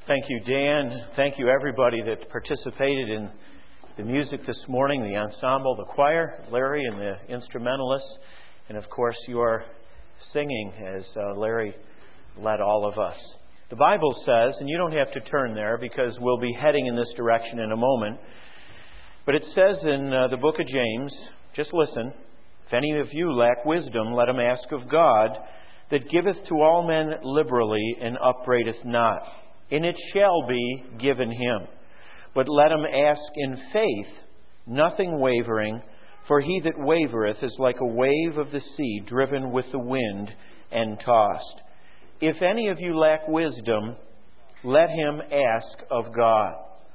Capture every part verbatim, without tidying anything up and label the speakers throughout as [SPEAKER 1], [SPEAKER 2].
[SPEAKER 1] Thank you, Dan. Thank you, everybody that participated in the music this morning, the ensemble, the choir, Larry and the instrumentalists, and of course your singing as uh, Larry led all of us. The Bible says, and you don't have to turn there because we'll be heading in this direction in a moment, but it says in uh, the book of James, just listen, if any of you lack wisdom, let him ask of God, that giveth to all men liberally and upbraideth not. And it shall be given him. But let him ask in faith, nothing wavering, for he that wavereth is like a wave of the sea, driven with the wind and tossed. If any of you lack wisdom, let him ask of God.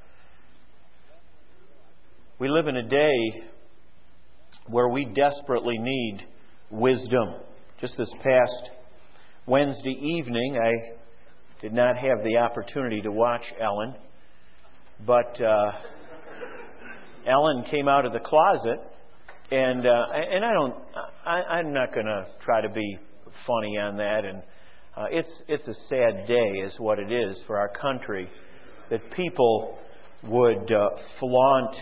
[SPEAKER 1] We live in a day where we desperately need wisdom. Just this past Wednesday evening, I did not have the opportunity to watch Ellen, but uh, Ellen came out of the closet, and uh, and I don't, I, I'm not going to try to be funny on that, and uh, it's it's a sad day, is what it is for our country, that people would uh, flaunt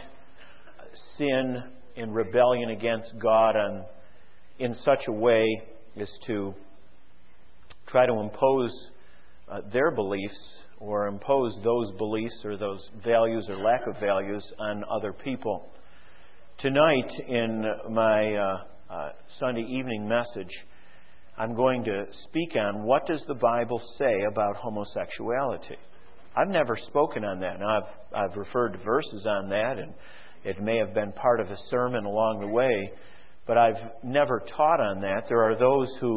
[SPEAKER 1] sin in rebellion against God on in such a way as to try to impose Uh, their beliefs or impose those beliefs or those values or lack of values on other people. Tonight in my uh, uh, Sunday evening message, I'm going to speak on what does the Bible say about homosexuality. I've never spoken on that. Now, I've, I've referred to verses on that, and it may have been part of a sermon along the way, but I've never taught on that. There are those who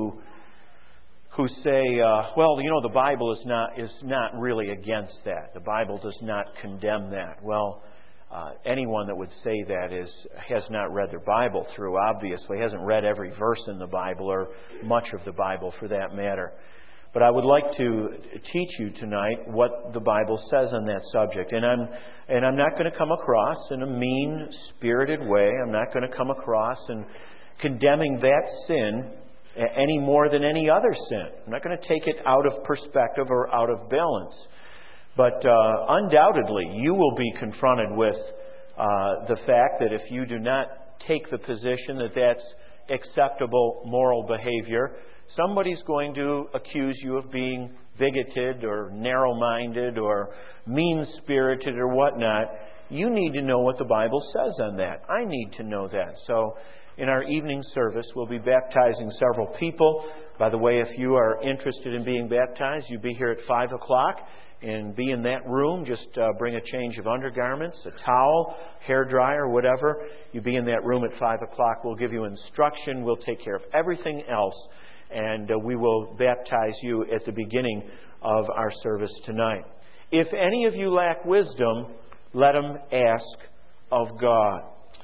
[SPEAKER 1] who say, uh, well, you know, the Bible is not is not really against that. The Bible does not condemn that. Well, uh, anyone that would say that is has not read their Bible through, obviously, hasn't read every verse in the Bible or much of the Bible for that matter. But I would like to teach you tonight what the Bible says on that subject. And I'm and I'm not going to come across in a mean-spirited way. I'm not going to come across and condemning that sin any more than any other sin. I'm not going to take it out of perspective or out of balance. But uh, undoubtedly, you will be confronted with uh, the fact that if you do not take the position that that's acceptable moral behavior, somebody's going to accuse you of being bigoted or narrow-minded or mean-spirited or whatnot. You need to know what the Bible says on that. I need to know that. So in our evening service, we'll be baptizing several people. By the way, if you are interested in being baptized, you be here at five o'clock and be in that room. Just uh, bring a change of undergarments, a towel, hair dryer, whatever. You be in that room at five o'clock. We'll give you instruction. We'll take care of everything else. And uh, we will baptize you at the beginning of our service tonight. If any of you lack wisdom, let him ask of God.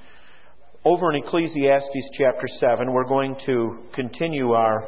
[SPEAKER 1] Over in Ecclesiastes chapter seven, we're going to continue our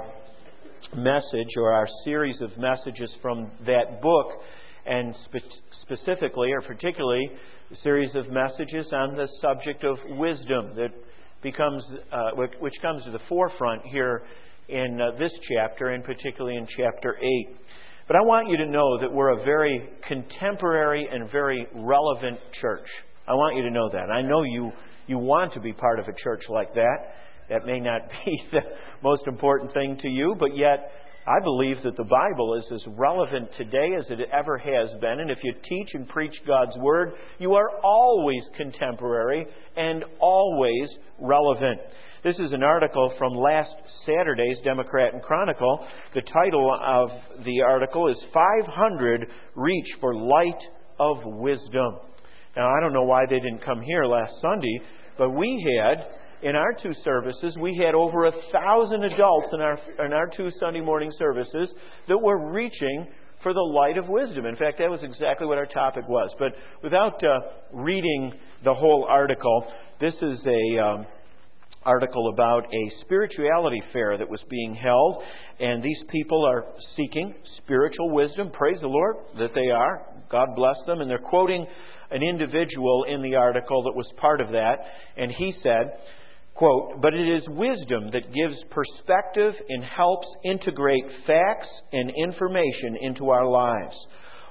[SPEAKER 1] message or our series of messages from that book, and spe- specifically or particularly a series of messages on the subject of wisdom that becomes, uh, which comes to the forefront here in uh, this chapter, and particularly in chapter eight. But I want you to know that we're a very contemporary and very relevant church. I want you to know that. I know you You want to be part of a church like that. That may not be the most important thing to you, but yet I believe that the Bible is as relevant today as it ever has been. And if you teach and preach God's Word, you are always contemporary and always relevant. This is an article from last Saturday's Democrat and Chronicle. The title of the article is five hundred Reach for Light of Wisdom. Now, I don't know why they didn't come here last Sunday, but we had, in our two services, we had over a thousand adults in our in our two Sunday morning services that were reaching for the light of wisdom. In fact, that was exactly what our topic was. But without uh, reading the whole article, this is a um, article about a spirituality fair that was being held, and these people are seeking spiritual wisdom. Praise the Lord that they are. God bless them. And they're quoting an individual in the article that was part of that, and he said, quote, "But it is wisdom that gives perspective and helps integrate facts and information into our lives.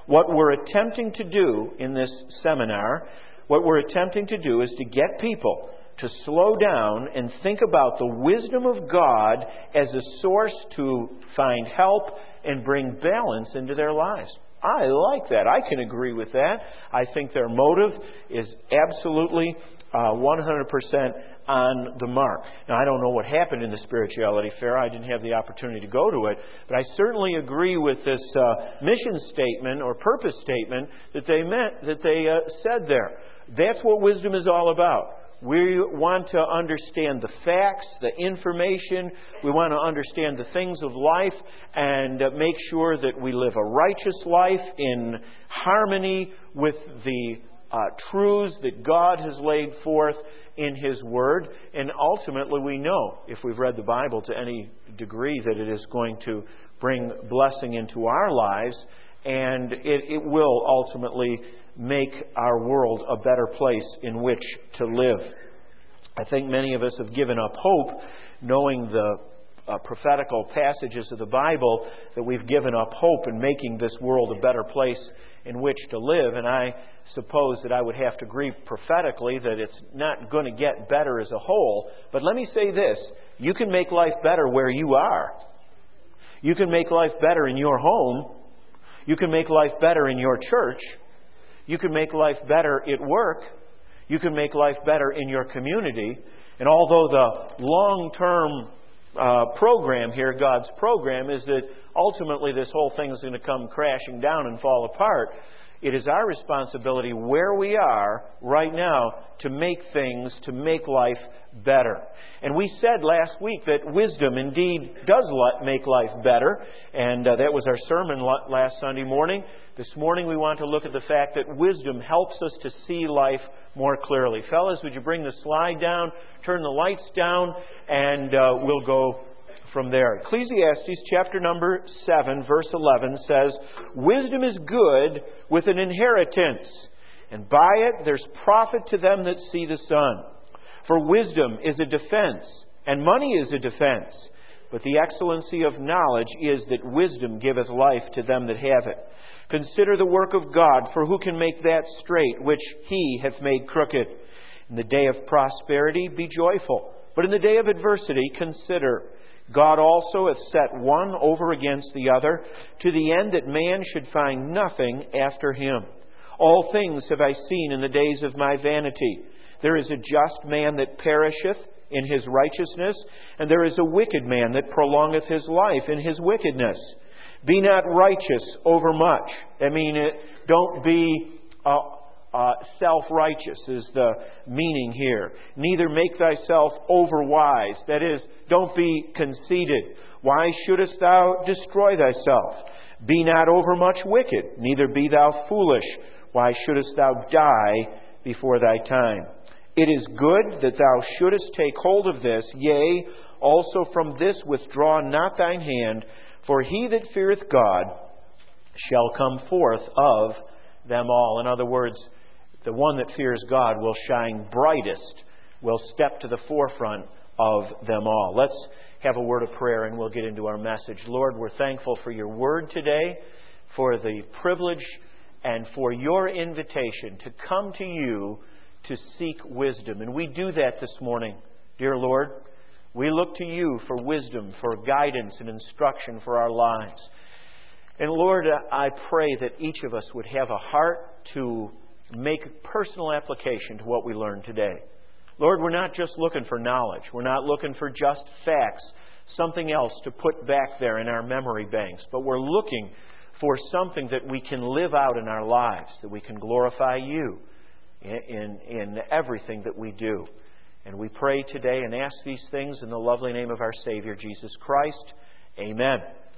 [SPEAKER 1] What we're attempting to do in this seminar, what we're attempting to do is to get people to slow down and think about the wisdom of God as a source to find help and bring balance into their lives. I like that. I can agree with that. I think their motive is absolutely uh, one hundred percent on the mark. Now, I don't know what happened in the spirituality fair. I didn't have the opportunity to go to it. But I certainly agree with this uh, mission statement or purpose statement that they meant, that they uh, said there. That's what wisdom is all about. We want to understand the facts, the information. We want to understand the things of life and uh, make sure that we live a righteous life in harmony with the uh, truths that God has laid forth in His Word. And ultimately, we know, if we've read the Bible to any degree, that it is going to bring blessing into our lives, and it, it will ultimately make our world a better place in which to live. I think many of us have given up hope, knowing the uh, prophetical passages of the Bible, that we've given up hope in making this world a better place in which to live. And I suppose that I would have to agree prophetically that it's not going to get better as a whole. But let me say this: you can make life better where you are. You can make life better in your home. You can make life better in your church. You can make life better at work. You can make life better in your community. And although the long-term uh, program here, God's program, is that ultimately this whole thing is going to come crashing down and fall apart, it is our responsibility where we are right now to make things, to make life better. And we said last week that wisdom indeed does make life better. And uh, that was our sermon last Sunday morning. This morning we want to look at the fact that wisdom helps us to see life more clearly. Fellas, would you bring the slide down, turn the lights down, and uh, we'll go from there. Ecclesiastes chapter number seven, verse eleven says, "Wisdom is good with an inheritance, and by it there's profit to them that see the sun. For wisdom is a defense, and money is a defense. But the excellency of knowledge is that wisdom giveth life to them that have it. Consider the work of God, for who can make that straight which He hath made crooked? In the day of prosperity be joyful, but in the day of adversity consider. God also hath set one over against the other, to the end that man should find nothing after him. All things have I seen in the days of my vanity. There is a just man that perisheth in his righteousness, and there is a wicked man that prolongeth his life in his wickedness. Be not righteous over much." I mean, it, don't be uh, uh, self-righteous is the meaning here. "Neither make thyself overwise." That is, don't be conceited. "Why shouldest thou destroy thyself? Be not overmuch wicked, neither be thou foolish. Why shouldest thou die before thy time? It is good that thou shouldest take hold of this, yea, also from this withdraw not thine hand, for he that feareth God shall come forth of them all." In other words, the one that fears God will shine brightest, will step to the forefront of them all. Let's have a word of prayer and we'll get into our message. Lord, we're thankful for your word today, for the privilege and for your invitation to come to you to seek wisdom. And we do that this morning, dear Lord. We look to you for wisdom, for guidance and instruction for our lives. And Lord, I pray that each of us would have a heart to make personal application to what we learned today. Lord, we're not just looking for knowledge. We're not looking for just facts, something else to put back there in our memory banks. But we're looking for something that we can live out in our lives, that we can glorify you in, in, in everything that we do. And we pray today and ask these things in the lovely name of our Savior, Jesus Christ. Amen.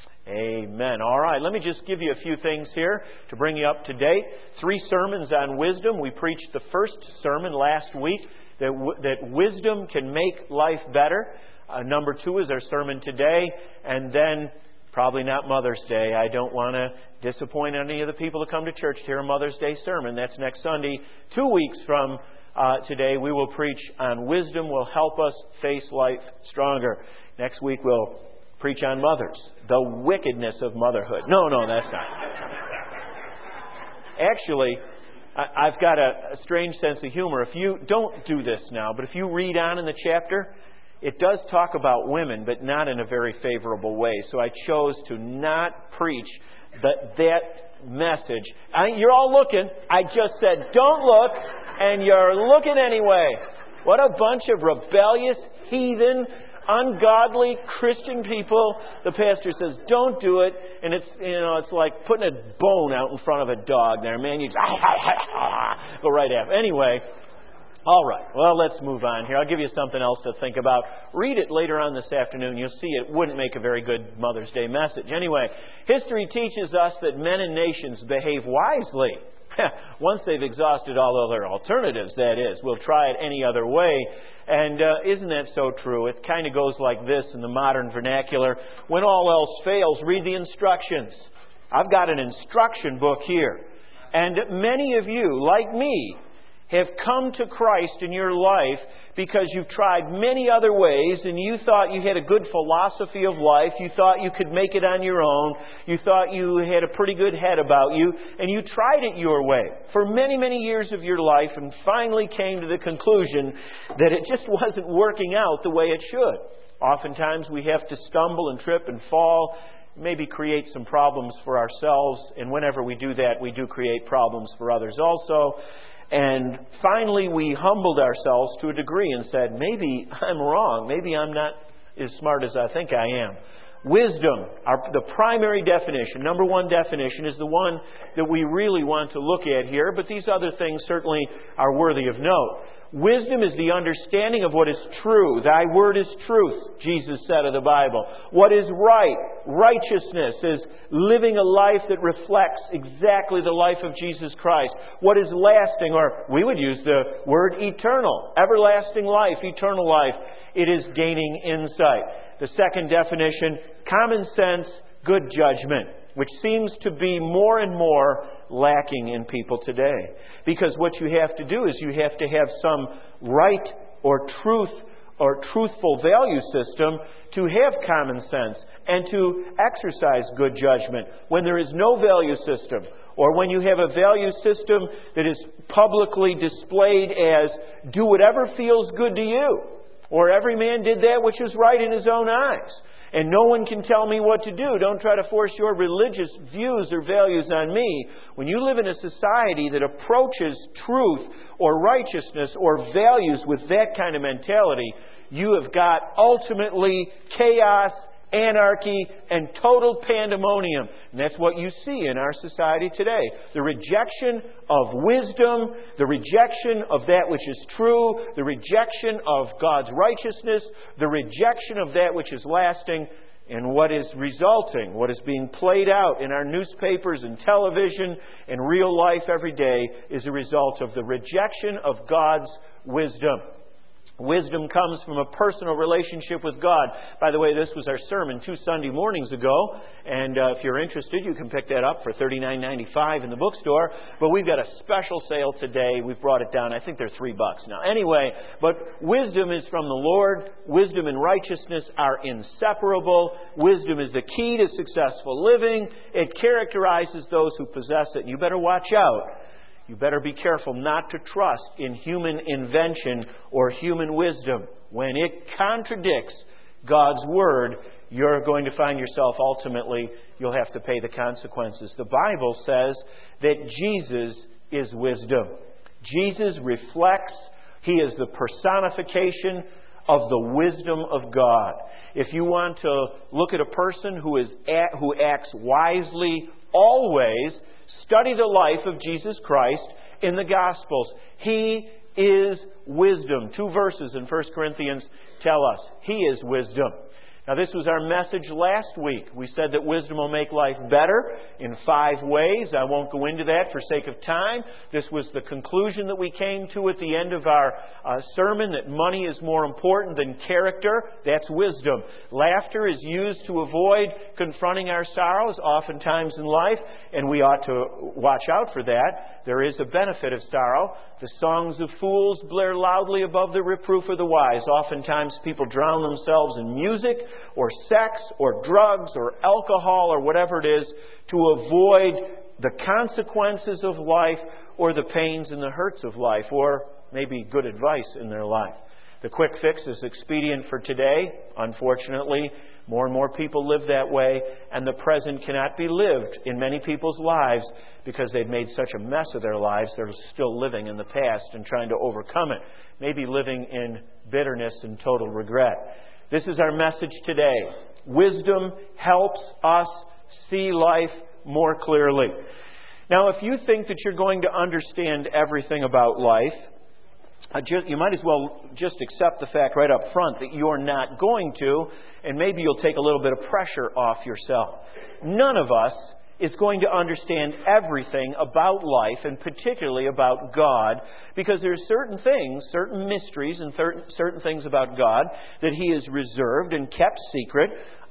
[SPEAKER 1] Amen. All right, let me just give you a few things here to bring you up to date. Three sermons on wisdom. We preached the first sermon last week, that, w- that wisdom can make life better. Uh, number two is our sermon today. And then, probably not Mother's Day. I don't want to disappoint any of the people that come to church to hear a Mother's Day sermon. That's next Sunday. Two weeks from Uh, today we will preach on wisdom will help us face life stronger. Next week we'll preach on mothers, the wickedness of motherhood. No, no, that's not. Actually, I've got a strange sense of humor. If you don't do this now, but if you read on in the chapter, it does talk about women, but not in a very favorable way. So I chose to not preach that, that message. I, you're all looking. I just said, don't look, and you're looking anyway. What a bunch of rebellious, heathen, ungodly Christian people. The pastor says, don't do it. And it's, you know, it's like putting a bone out in front of a dog there. Man, you just go right after. Anyway, all right. Well, let's move on here. I'll give you something else to think about. Read it later on this afternoon. You'll see it wouldn't make a very good Mother's Day message. Anyway, history teaches us that men and nations behave wisely. Once they've exhausted all other alternatives, that is. We'll try it any other way. And uh, isn't that so true? It kind of goes like this in the modern vernacular. When all else fails, read the instructions. I've got an instruction book here. And many of you, like me, have come to Christ in your life because you've tried many other ways and you thought you had a good philosophy of life. You thought you could make it on your own. You thought you had a pretty good head about you. And you tried it your way for many, many years of your life and finally came to the conclusion that it just wasn't working out the way it should. Oftentimes we have to stumble and trip and fall, maybe create some problems for ourselves. And whenever we do that, we do create problems for others also. And finally, we humbled ourselves to a degree and said, maybe I'm wrong. Maybe I'm not as smart as I think I am. Wisdom, our, the primary definition, number one definition, is the one that we really want to look at here. But these other things certainly are worthy of note. Wisdom is the understanding of what is true. Thy word is truth, Jesus said of the Bible. What is right? Righteousness is living a life that reflects exactly the life of Jesus Christ. What is lasting, or we would use the word eternal, everlasting life, eternal life. It is gaining insight. The second definition, common sense, good judgment, which seems to be more and more lacking in people today. Because what you have to do is you have to have some right or truth or truthful value system to have common sense and to exercise good judgment. When there is no value system, or when you have a value system that is publicly displayed as do whatever feels good to you, or every man did that which was right in his own eyes, and no one can tell me what to do. Don't try to force your religious views or values on me. When you live in a society that approaches truth or righteousness or values with that kind of mentality, you have got ultimately chaos, anarchy, and total pandemonium. And that's what you see in our society today. The rejection of wisdom, the rejection of that which is true, the rejection of God's righteousness, the rejection of that which is lasting, and what is resulting, what is being played out in our newspapers and television and real life every day is a result of the rejection of God's wisdom. Wisdom comes from a personal relationship with God. By the way, this was our sermon two Sunday mornings ago. And uh, if you're interested, you can pick that up for thirty-nine ninety-five in the bookstore. But we've got a special sale today. We've brought it down. I think they're three bucks now. Anyway, but wisdom is from the Lord. Wisdom and righteousness are inseparable. Wisdom is the key to successful living. It characterizes those who possess it. You better watch out. You better be careful not to trust in human invention or human wisdom. When it contradicts God's Word, you're going to find yourself ultimately, you'll have to pay the consequences. The Bible says that Jesus is wisdom. Jesus reflects, He is the personification of the wisdom of God. If you want to look at a person who is at, who acts wisely always, study the life of Jesus Christ in the Gospels. He is wisdom. Two verses in First Corinthians tell us He is wisdom. Now, this was our message last week. We said that wisdom will make life better in five ways. I won't go into that for sake of time. This was the conclusion that we came to at the end of our uh, sermon, that money is more important than character. That's wisdom. Laughter is used to avoid confronting our sorrows oftentimes in life, and we ought to watch out for that. There is a benefit of sorrow. The songs of fools blare loudly above the reproof of the wise. Oftentimes people drown themselves in music or sex or drugs or alcohol or whatever it is to avoid the consequences of life, or the pains and the hurts of life, or maybe good advice in their life. The quick fix is expedient for today. Unfortunately, more and more people live that way, and the present cannot be lived in many people's lives because they've made such a mess of their lives. They're still living in the past and trying to overcome it, maybe living in bitterness and total regret. This is our message today. Wisdom helps us see life more clearly. Now, if you think that you're going to understand everything about life, Uh, just, you might as well just accept the fact right up front that you're not going to, and maybe you'll take a little bit of pressure off yourself. None of us is going to understand everything about life, and particularly about God, because there are certain things, certain mysteries and certain, certain things about God that He has reserved and kept secret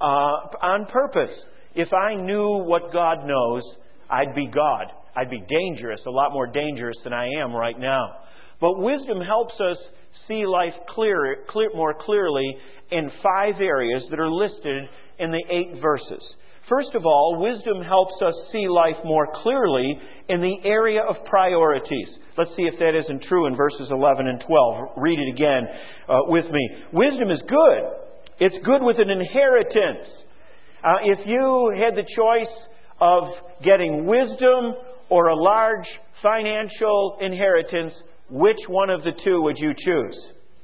[SPEAKER 1] uh, on purpose. If I knew what God knows, I'd be God. I'd be dangerous, a lot more dangerous than I am right now. But wisdom helps us see life clear, clear, more clearly in five areas that are listed in the eight verses. First of all, wisdom helps us see life more clearly in the area of priorities. Let's see if that isn't true in verses eleven and twelve. Read it again uh, with me. Wisdom is good. It's good with an inheritance. Uh, if you had the choice of getting wisdom or a large financial inheritance, which one of the two would you choose?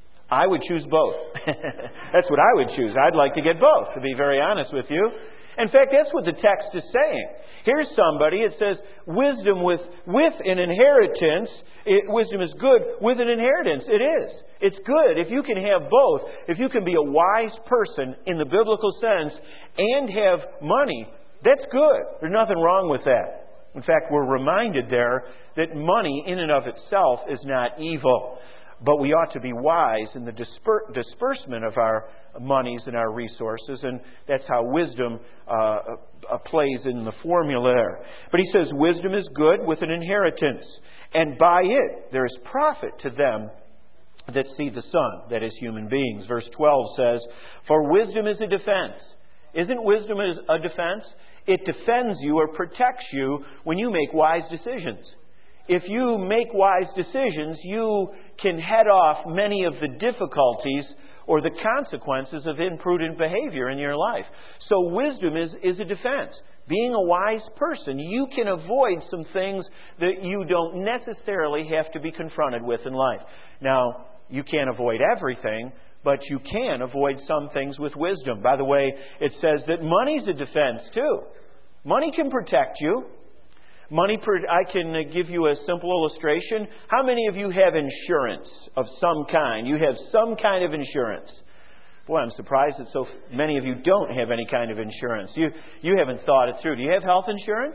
[SPEAKER 1] I would choose both. That's what I would choose. I'd like to get both, to be very honest with you. In fact, that's what the text is saying. Here's somebody, it says, wisdom with, with an inheritance. It, wisdom is good with an inheritance. It is. It's good if you can have both. If you can be a wise person in the biblical sense and have money, that's good. There's nothing wrong with that. In fact, we're reminded there that money in and of itself is not evil. But we ought to be wise in the disper- disbursement of our monies and our resources. And that's how wisdom uh, uh, plays in the formula there. But he says, wisdom is good with an inheritance. And by it there is profit to them that see the sun, that is, human beings. Verse twelve says, for wisdom is a defense. Isn't wisdom a defense? It defends you or protects you when you make wise decisions. If you make wise decisions, you can head off many of the difficulties or the consequences of imprudent behavior in your life. So wisdom is, is a defense. Being a wise person, you can avoid some things that you don't necessarily have to be confronted with in life. Now, you can't avoid everything, but you can avoid some things with wisdom. By the way, it says that money's a defense too. Money can protect you. Money, I can give you a simple illustration. How many of you have insurance of some kind? You have some kind of insurance. Boy, I'm surprised that so many of you don't have any kind of insurance. You, you haven't thought it through. Do you have health insurance?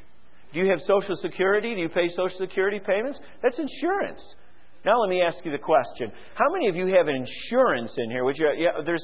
[SPEAKER 1] Do you have Social Security? Do you pay Social Security payments? That's insurance. Now let me ask you the question. How many of you have insurance in here? Would you, yeah, there's,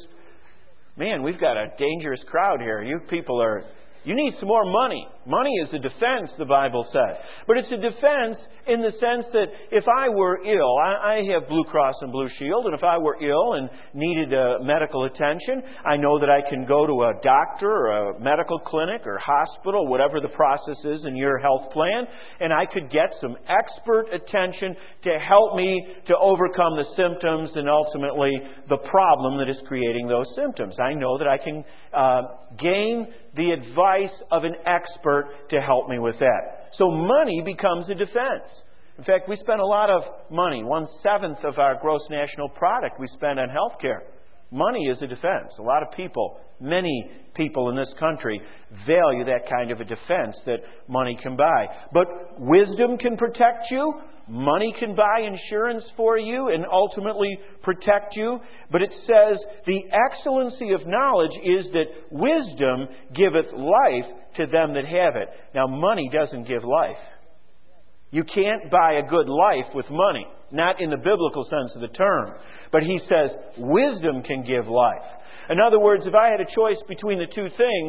[SPEAKER 1] man, we've got a dangerous crowd here. You people are... You need some more money. Money is a defense, the Bible says. But it's a defense in the sense that if I were ill, I, I have Blue Cross and Blue Shield, and if I were ill and needed uh, medical attention, I know that I can go to a doctor or a medical clinic or hospital, whatever the process is in your health plan, and I could get some expert attention to help me to overcome the symptoms and ultimately the problem that is creating those symptoms. I know that I can uh, gain the advice of an expert to help me with that. So money becomes a defense. In fact, we spend a lot of money. One-seventh of our gross national product we spend on health care. Money is a defense. A lot of people, many people in this country, value that kind of a defense that money can buy. But wisdom can protect you. Money can buy insurance for you and ultimately protect you. But it says the excellency of knowledge is that wisdom giveth life to them that have it. Now, money doesn't give life. You can't buy a good life with money. Not in the biblical sense of the term. But he says wisdom can give life. In other words, if I had a choice between the two things,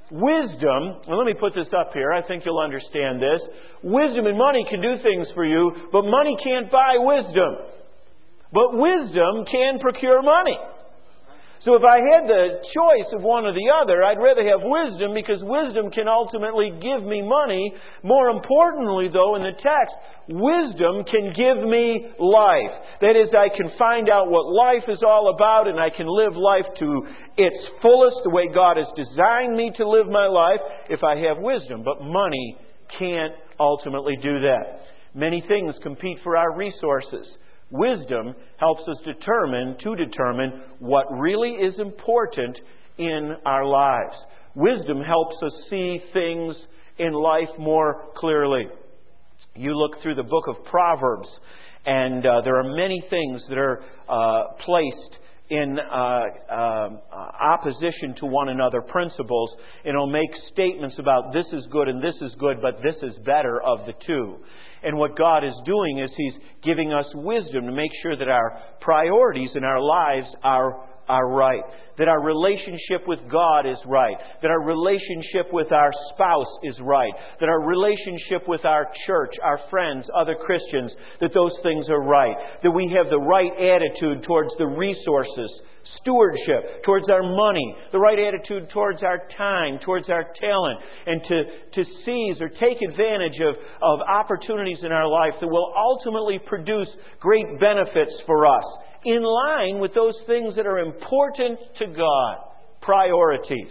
[SPEAKER 1] wisdom, and let me put this up here, I think you'll understand this. Wisdom and money can do things for you, but money can't buy wisdom. But wisdom can procure money. So if I had the choice of one or the other, I'd rather have wisdom, because wisdom can ultimately give me money. More importantly, though, in the text, wisdom can give me life. That is, I can find out what life is all about, and I can live life to its fullest, the way God has designed me to live my life, if I have wisdom. But money can't ultimately do that. Many things compete for our resources. Wisdom helps us determine, to determine what really is important in our lives. Wisdom helps us see things in life more clearly. You look through the book of Proverbs, and uh, there are many things that are uh, placed in uh, uh, opposition to one another, principles, and it'll make statements about this is good and this is good, but this is better of the two. And what God is doing is He's giving us wisdom to make sure that our priorities in our lives are, are right. That our relationship with God is right. That our relationship with our spouse is right. That our relationship with our church, our friends, other Christians, that those things are right. That we have the right attitude towards the resources, stewardship, towards our money, the right attitude towards our time, towards our talent, and to, to seize or take advantage of, of opportunities in our life that will ultimately produce great benefits for us, in line with those things that are important to God. Priorities.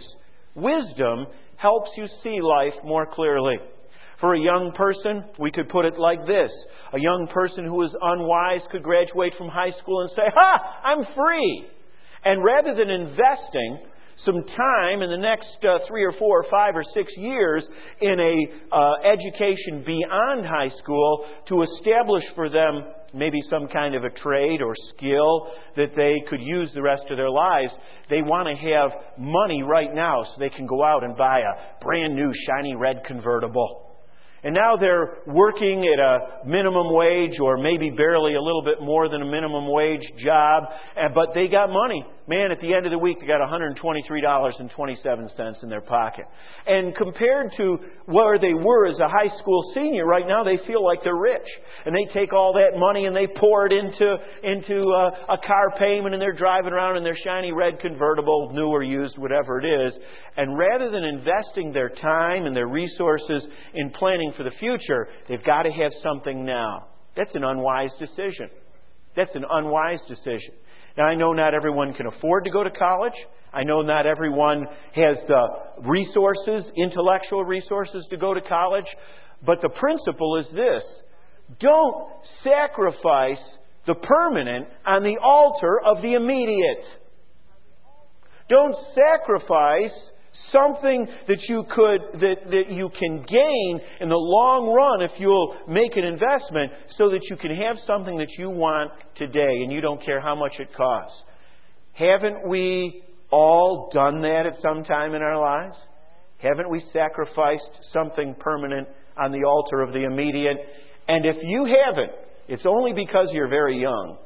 [SPEAKER 1] Wisdom helps you see life more clearly. For a young person, we could put it like this. A young person who is unwise could graduate from high school and say, "Ha! I'm free!" And rather than investing some time in the next uh, three or four or five or six years in a uh, education beyond high school to establish for them maybe some kind of a trade or skill that they could use the rest of their lives, they want to have money right now so they can go out and buy a brand new shiny red convertible. And now they're working at a minimum wage, or maybe barely a little bit more than a minimum wage job, but they got money. Man, at the end of the week, they got one hundred twenty-three dollars and twenty-seven cents in their pocket. And compared to where they were as a high school senior, right now they feel like they're rich. And they take all that money and they pour it into, into a, a car payment, and they're driving around in their shiny red convertible, new or used, whatever it is. And rather than investing their time and their resources in planning for the future, they've got to have something now. That's an unwise decision. That's an unwise decision. Now, I know not everyone can afford to go to college. I know not everyone has the resources, intellectual resources, to go to college. But the principle is this: don't sacrifice the permanent on the altar of the immediate. Don't sacrifice something that you could that, that you can gain in the long run if you'll make an investment, so that you can have something that you want today and you don't care how much it costs. Haven't we all done that at some time in our lives? Haven't we sacrificed something permanent on the altar of the immediate? And if you haven't, it's only because you're very young.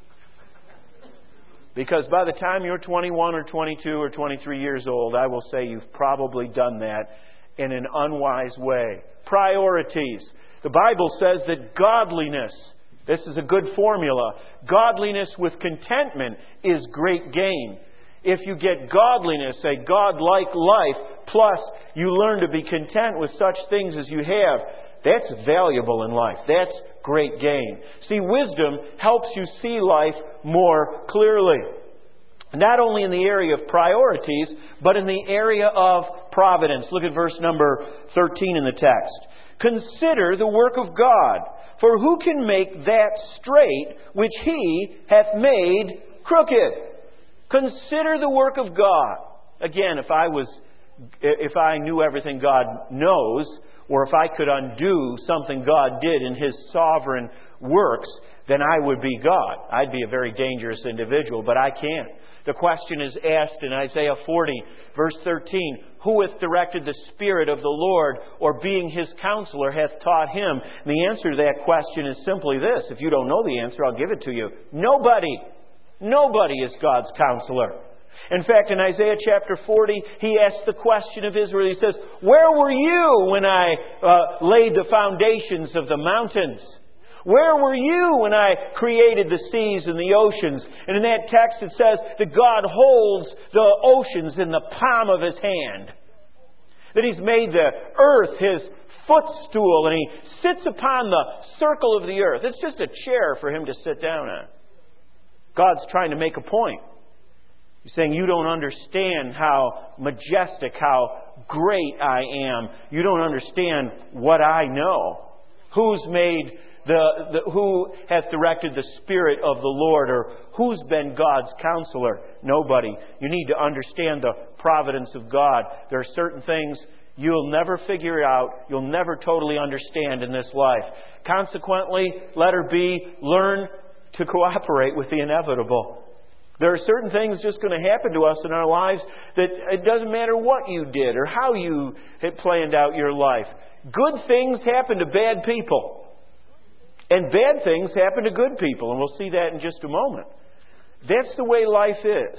[SPEAKER 1] Because by the time you're twenty-one or twenty-two or twenty-three years old, I will say you've probably done that in an unwise way. Priorities. The Bible says that godliness, this is a good formula, godliness with contentment is great gain. If you get godliness, a God-like life, plus you learn to be content with such things as you have, that's valuable in life. That's great gain. See, wisdom helps you see life more clearly. Not only in the area of priorities, but in the area of providence. Look at verse number thirteen in the text. Consider the work of God, for who can make that straight which He hath made crooked? Consider the work of God. Again, if I was, if I knew everything God knows, or if I could undo something God did in His sovereign works, then I would be God. I'd be a very dangerous individual, but I can't. The question is asked in Isaiah forty, verse thirteen, who hath directed the Spirit of the Lord, or being His counselor hath taught Him? And the answer to that question is simply this. If you don't know the answer, I'll give it to you. Nobody. Nobody is God's counselor. In fact, in Isaiah chapter forty, He asks the question of Israel. He says, where were you when I uh, laid the foundations of the mountains? Where were you when I created the seas and the oceans? And in that text it says that God holds the oceans in the palm of His hand. That He's made the earth His footstool and He sits upon the circle of the earth. It's just a chair for Him to sit down on. God's trying to make a point. He's saying, you don't understand how majestic, how great I am. You don't understand what I know. Who's made the, the who hath directed the Spirit of the Lord, or who's been God's counselor? Nobody. You need to understand the providence of God. There are certain things you'll never figure out, you'll never totally understand in this life. Consequently, letter B, learn to cooperate with the inevitable. There are certain things just going to happen to us in our lives that it doesn't matter what you did or how you had planned out your life. Good things happen to bad people. And bad things happen to good people. And we'll see that in just a moment. That's the way life is.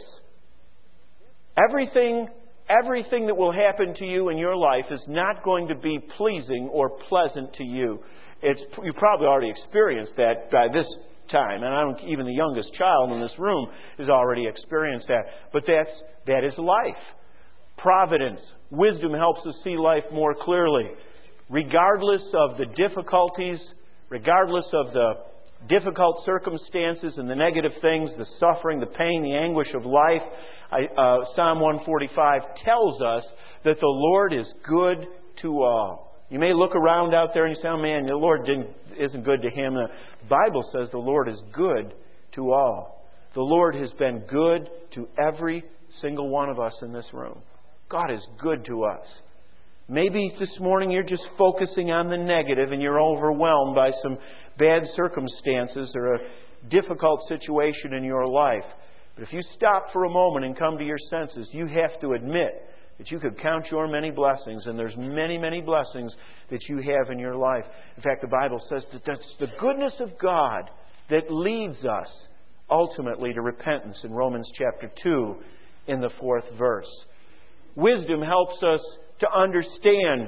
[SPEAKER 1] Everything, everything that will happen to you in your life is not going to be pleasing or pleasant to you. It's, you probably already experienced that by this time, and I don't, even the youngest child in this room has already experienced that. But that's that is life. Providence, wisdom helps us see life more clearly, regardless of the difficulties, regardless of the difficult circumstances and the negative things, the suffering, the pain, the anguish of life. I, uh, Psalm one forty-five tells us that the Lord is good to all. You may look around out there and you say, oh man, the Lord didn't, isn't good to him. The Bible says the Lord is good to all. The Lord has been good to every single one of us in this room. God is good to us. Maybe this morning you're just focusing on the negative and you're overwhelmed by some bad circumstances or a difficult situation in your life. But if you stop for a moment and come to your senses, you have to admit that you could count your many blessings, and there's many, many blessings that you have in your life. In fact, the Bible says that that's the goodness of God that leads us ultimately to repentance in Romans chapter two in the fourth verse. Wisdom helps us to understand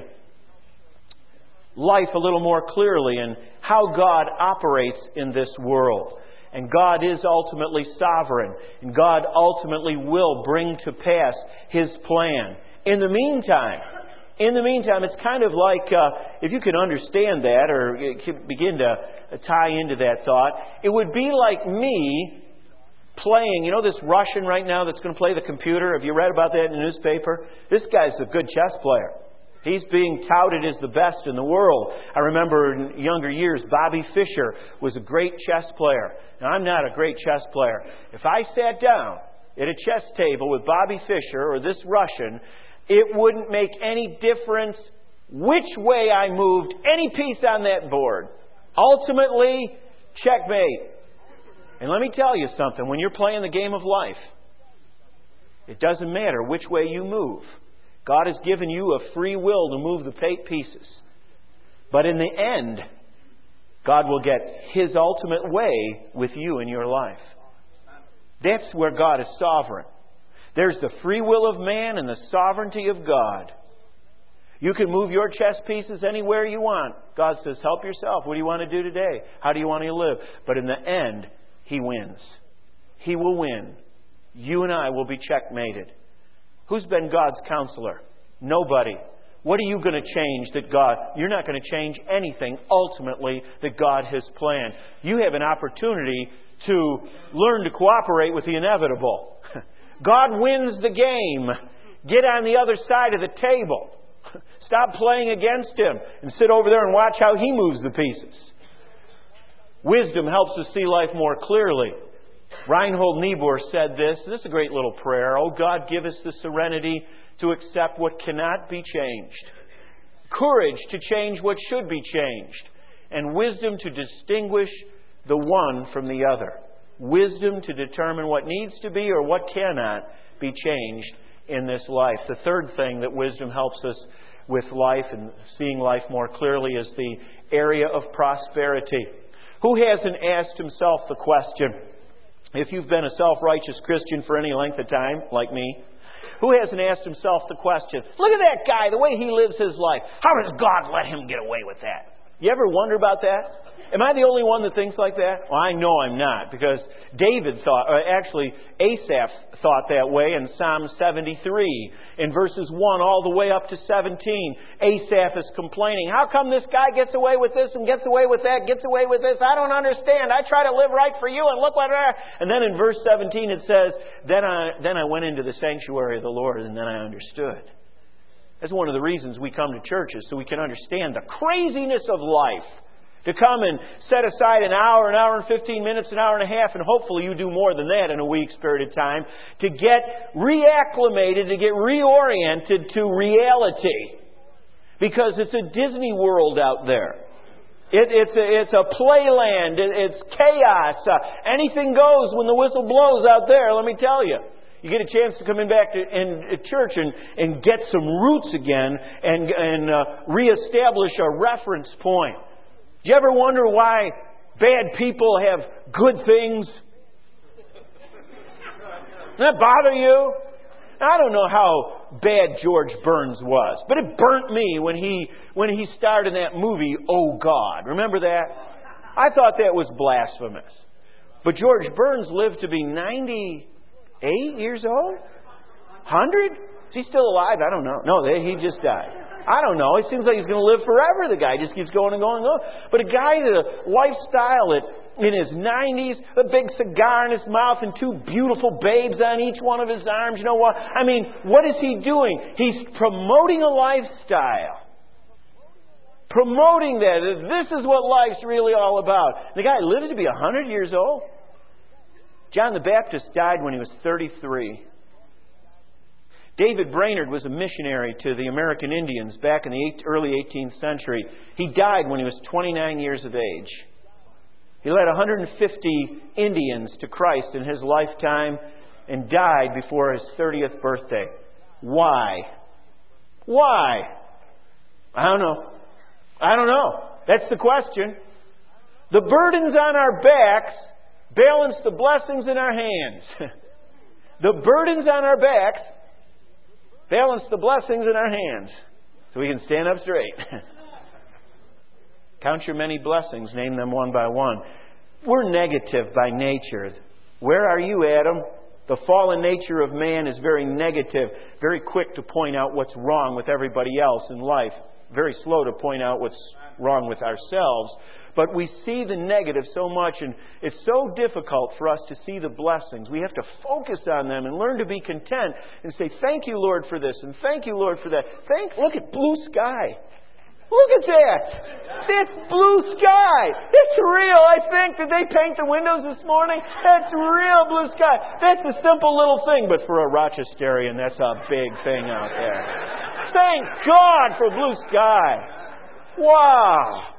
[SPEAKER 1] life a little more clearly and how God operates in this world. And God is ultimately sovereign. And God ultimately will bring to pass His plan. In the meantime, in the meantime, it's kind of like, uh, if you can understand that or begin to tie into that thought, it would be like me playing, you know this Russian right now that's going to play the computer? Have you read about that in the newspaper? This guy's a good chess player. He's being touted as the best in the world. I remember in younger years, Bobby Fischer was a great chess player. Now, I'm not a great chess player. If I sat down at a chess table with Bobby Fischer or this Russian, it wouldn't make any difference which way I moved any piece on that board. Ultimately, checkmate. And let me tell you something. When you're playing the game of life, it doesn't matter which way you move. God has given you a free will to move the pieces. But in the end, God will get His ultimate way with you in your life. That's where God is sovereign. There's the free will of man and the sovereignty of God. You can move your chess pieces anywhere you want. God says, help yourself. What do you want to do today? How do you want to live? But in the end, He wins. He will win. You and I will be checkmated. Who's been God's counselor? Nobody. What are you going to change that God... You're not going to change anything ultimately that God has planned. You have an opportunity to learn to cooperate with the inevitable. God wins the game. Get on the other side of the table. Stop playing against Him and sit over there and watch how He moves the pieces. Wisdom helps us see life more clearly. Reinhold Niebuhr said this. This is a great little prayer. Oh God, give us the serenity to accept what cannot be changed, courage to change what should be changed, and wisdom to distinguish the one from the other. Wisdom to determine what needs to be or what cannot be changed in this life. The third thing that wisdom helps us with life and seeing life more clearly is the area of prosperity. Who hasn't asked himself the question, if you've been a self-righteous Christian for any length of time, like me, who hasn't asked himself the question, look at that guy, the way he lives his life. How does God let him get away with that? You ever wonder about that? Am I the only one that thinks like that? Well, I know I'm not, because David thought, or actually Asaph thought that way in Psalm seventy-three. In verses one all the way up to seventeen, Asaph is complaining, how come this guy gets away with this and gets away with that, gets away with this? I don't understand. I try to live right for you and look what... And then in verse seventeen it says, then I, then I went into the sanctuary of the Lord and then I understood. That's one of the reasons we come to churches, so we can understand the craziness of life. To come and set aside an hour, an hour and fifteen minutes, an hour and a half, and hopefully you do more than that in a week's period of time, to get reacclimated, to get reoriented to reality. Because it's a Disney World out there. It, it's, a, it's a playland. It, it's chaos. Uh, anything goes when the whistle blows out there, let me tell you. You get a chance to come in back to in, in church and, and get some roots again and, and uh, reestablish a reference point. Do you ever wonder why bad people have good things? Does that bother you? I don't know how bad George Burns was, but it burnt me when he when he starred in that movie, Oh God. Remember that? I thought that was blasphemous. But George Burns lived to be ninety-eight years old? one hundred? Is he still alive? I don't know. No, he just died. I don't know. It seems like he's going to live forever. The guy just keeps going and going and going. But a guy with a lifestyle at, in his nineties, a big cigar in his mouth and two beautiful babes on each one of his arms. You know what? I mean, what is he doing? He's promoting a lifestyle. Promoting that. This is what life's really all about. The guy lives to be one hundred years old. John the Baptist died when he was thirty-three. David Brainerd was a missionary to the American Indians back in the early eighteenth century. He died when he was twenty-nine years of age. He led one hundred fifty Indians to Christ in his lifetime and died before his thirtieth birthday. Why? Why? I don't know. I don't know. That's the question. The burdens on our backs balance the blessings in our hands. The burdens on our backs balance the blessings in our hands so we can stand up straight. Count your many blessings. Name them one by one. We're negative by nature. Where are you, Adam? The fallen nature of man is very negative, very quick to point out what's wrong with everybody else in life, very slow to point out what's wrong with ourselves. But we see the negative so much, and it's so difficult for us to see the blessings. We have to focus on them and learn to be content and say, thank you, Lord, for this, and thank you, Lord, for that. Thank, look at blue sky. Look at that. That's blue sky. It's real, I think. Did they paint the windows this morning? That's real blue sky. That's a simple little thing, but for a Rochesterian, that's a big thing out there. Thank God for blue sky. Wow.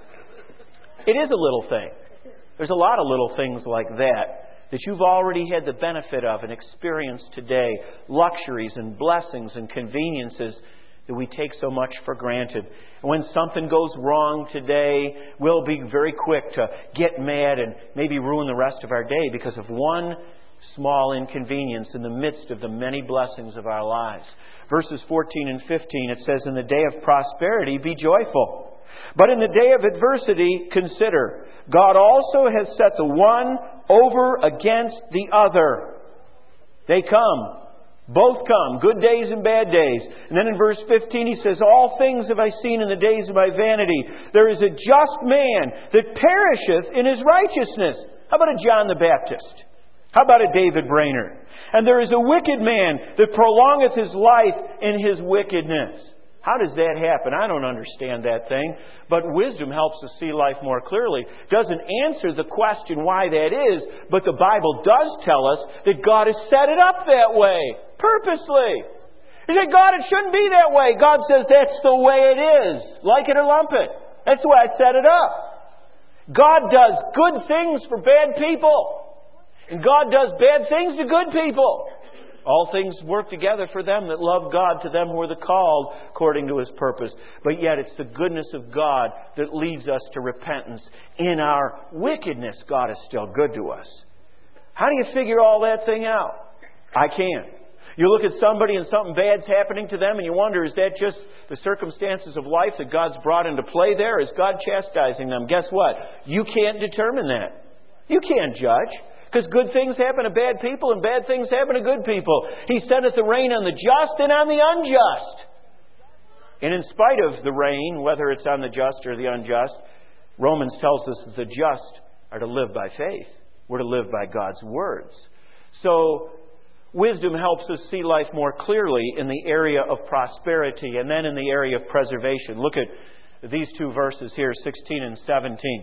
[SPEAKER 1] It is a little thing. There's a lot of little things like that that you've already had the benefit of and experienced today. Luxuries and blessings and conveniences that we take so much for granted. And when something goes wrong today, we'll be very quick to get mad and maybe ruin the rest of our day because of one small inconvenience in the midst of the many blessings of our lives. Verses fourteen and fifteen, it says, in the day of prosperity, be joyful. But in the day of adversity, consider, God also has set the one over against the other. They come. Both come. Good days and bad days. And then in verse fifteen he says, all things have I seen in the days of my vanity. There is a just man that perisheth in his righteousness. How about a John the Baptist? How about a David Brainerd? And there is a wicked man that prolongeth his life in his wickedness. How does that happen? I don't understand that thing. But wisdom helps us see life more clearly. Doesn't answer the question why that is, but the Bible does tell us that God has set it up that way, purposely. You say, God, it shouldn't be that way. God says that's the way it is. Like it or lump it. That's the way I set it up. God does good things for bad people. And God does bad things to good people. All things work together for them that love God, to them who are the called according to His purpose. But yet it's the goodness of God that leads us to repentance. In our wickedness, God is still good to us. How do you figure all that thing out? I can't. You look at somebody and something bad's happening to them and you wonder, is that just the circumstances of life that God's brought into play there? Is God chastising them? Guess what? You can't determine that. You can't judge. Because good things happen to bad people and bad things happen to good people. He sendeth the rain on the just and on the unjust. And in spite of the rain, whether it's on the just or the unjust, Romans tells us that the just are to live by faith. We're to live by God's words. So, wisdom helps us see life more clearly in the area of prosperity and then in the area of preservation. Look at these two verses here, sixteen and seventeen.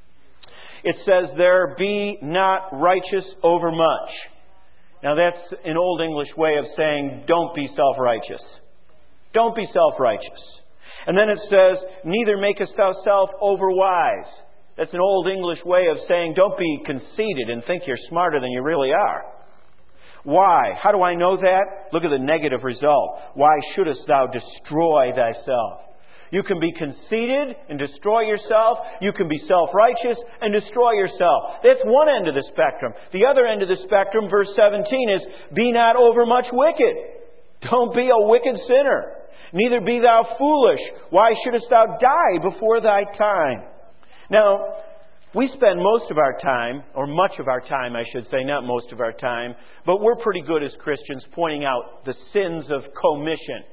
[SPEAKER 1] It says, there be not righteous overmuch. Now that's an old English way of saying, don't be self-righteous. Don't be self-righteous. And then it says, neither makest thou self overwise. That's an old English way of saying, don't be conceited and think you're smarter than you really are. Why? How do I know that? Look at the negative result. Why shouldest thou destroy thyself? You can be conceited and destroy yourself. You can be self-righteous and destroy yourself. That's one end of the spectrum. The other end of the spectrum, verse seventeen, is, be not overmuch wicked. Don't be a wicked sinner. Neither be thou foolish. Why shouldest thou die before thy time? Now, we spend most of our time, or much of our time, I should say, not most of our time, but we're pretty good as Christians pointing out the sins of commission.